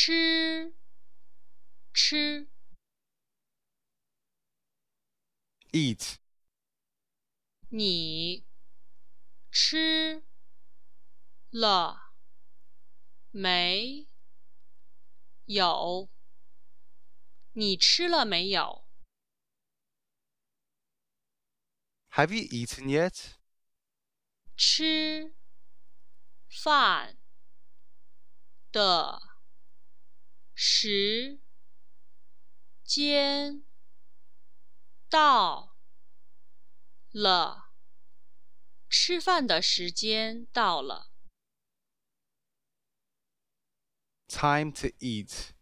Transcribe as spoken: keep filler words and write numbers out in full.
吃吃 eat, 你吃了没有？你吃了没有？ have you eaten yet? 吃饭的时间到了，吃饭的时间到了。 Time to eat.